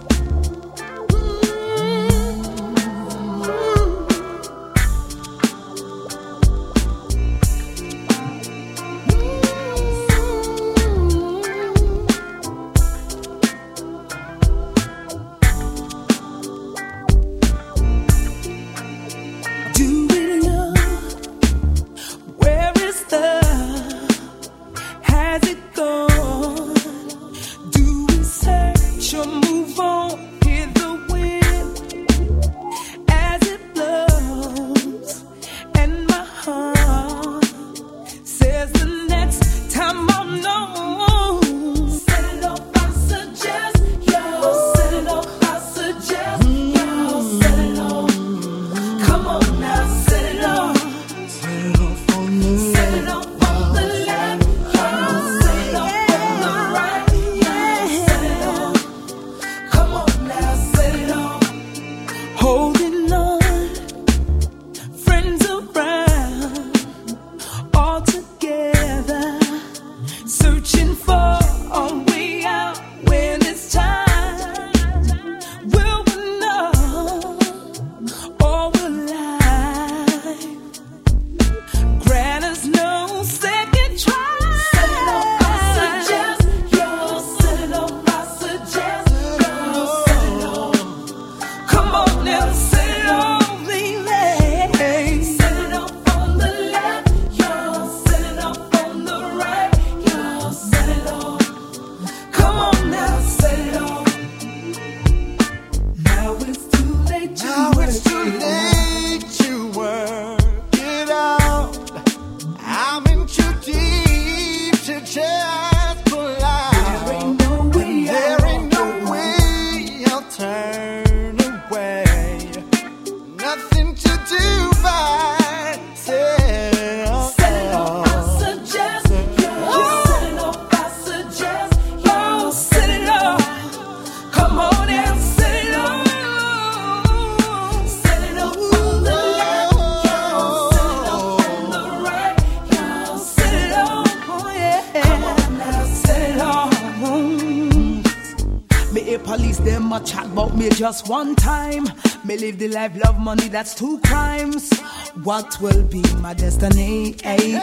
Just one time, me live the life, love money, that's two crimes. What will be my destiny?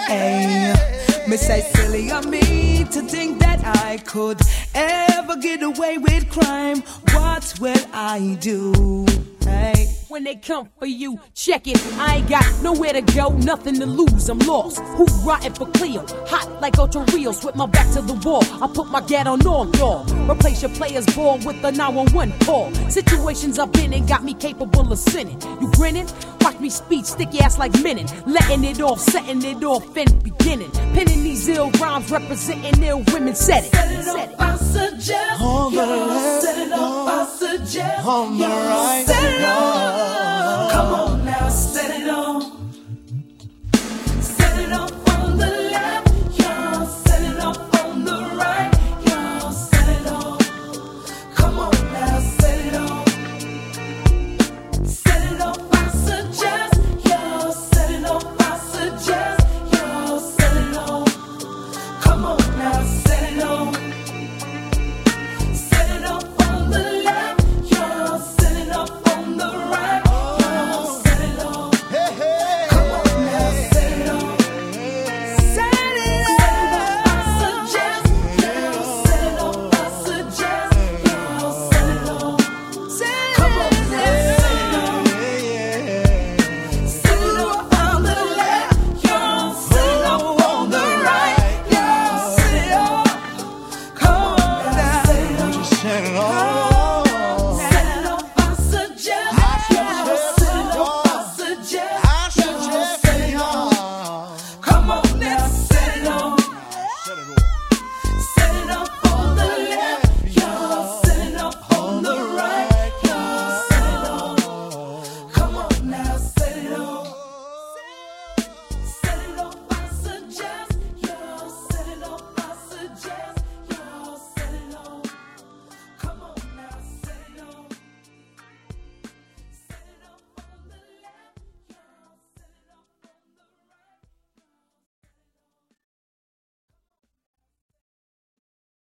Me say silly of me to think that I could ever get away with crime. What will I do? Hey. When they come for you, check it. I ain't got nowhere to go, nothing to lose. I'm lost. Who rotting for Cleo? Hot like Ultra Rios with my back to the wall. I put my gat on all, y'all. Replace your player's ball with the 911 call. Situations I've been in got me capable of sinning. You grinning? Watch me speed, sticky ass like Menin. Letting it off, setting it off in beginning. Penning these ill rhymes, representing ill women. Set it. Set it off, I suggest. Set it off, I suggest. Set it off.